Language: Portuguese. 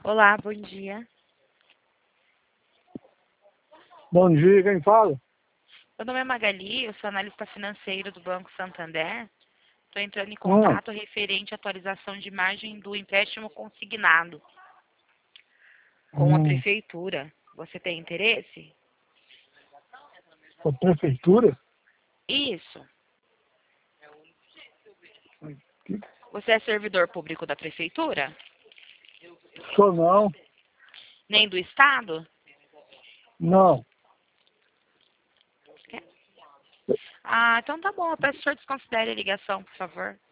Olá, bom dia. Bom dia, quem fala? Meu nome é Magali, eu sou analista financeiro do Banco Santander. Estou entrando em contato referente à atualização de margem do empréstimo consignado com a prefeitura. Você tem interesse? A prefeitura? Isso. Você é servidor público da prefeitura? Sou não. Nem do estado? Não. Ah, então tá bom. Eu peço que o senhor desconsidere a ligação, por favor.